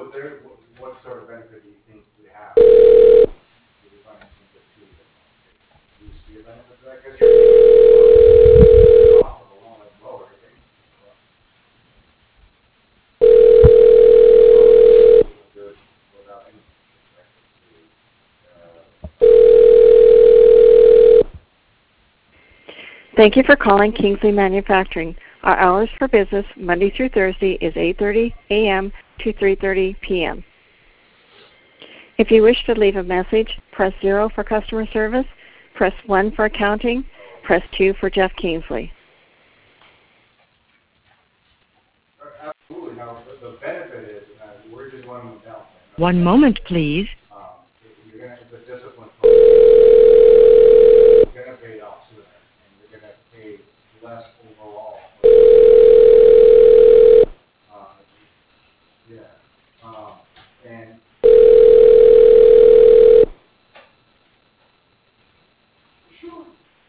what sort of benefit do you think we have? To the financing for two years? Do you see a benefit to that? Because the cost of the loan is lower, I think. Good without any Thank you for calling Kingsley Manufacturing. Our hours for business Monday through Thursday is 8:30 a.m. to 3:30 p.m. If you wish to leave a message, press 0 for customer service, press 1 for accounting, press 2 for Jeff Kingsley. Absolutely. Now, the benefit is we're just going down there. One moment, please. It's a discipline. You're going to pay it off sooner, and you're going to pay less overall. And sure.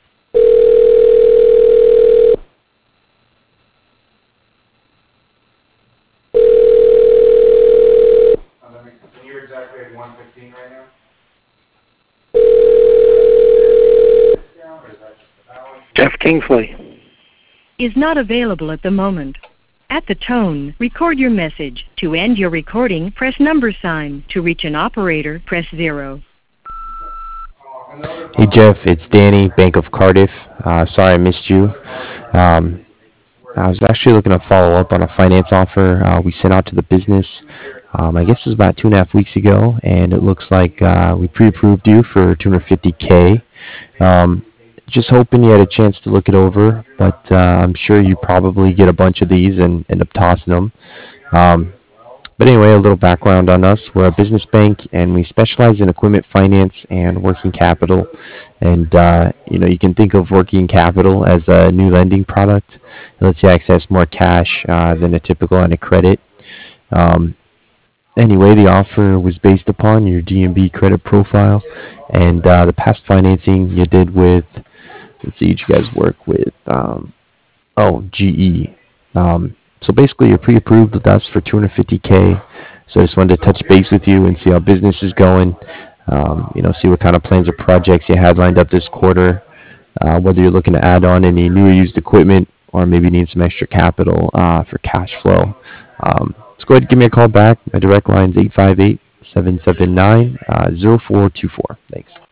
So you're exactly at 115 right now? Jeff Kingsley Is not available at the moment. At the tone, record your message. To end your recording, press $sign. To reach an operator, press 0. Hey Jeff, it's Danny, Bank of Cardiff. Sorry I missed you. I was actually looking to follow up on a finance offer we sent out to the business. I guess it was about 2.5 weeks ago, and it looks like we pre-approved you for $250K. Just hoping you had a chance to look it over, but I'm sure you probably get a bunch of these and end up tossing them. But anyway, a little background on us. We're a business bank, and we specialize in equipment finance and working capital. And, you can think of working capital as a new lending product. It lets you access more cash than a typical line of credit. Anyway, the offer was based upon your DNB credit profile and the past financing you did with, let's see, you guys work with, GE. So basically, you're pre-approved with us for $250K. So I just wanted to touch base with you and see how business is going. See what kind of plans or projects you had lined up this quarter. Whether you're looking to add on any new or used equipment, or maybe need some extra capital for cash flow. So go ahead and give me a call back. My direct line is 858-779-0424. Thanks.